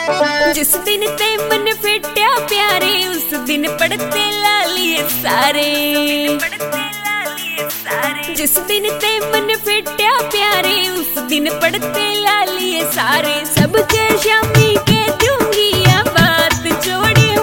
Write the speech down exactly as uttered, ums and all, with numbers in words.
जिस दिन ते मन फिट्या प्यारे उस दिन पढ़ते लालिए सारे। जिस दिन ते मन फिट्या प्यारे उस दिन पढ़ते लालिए सारे।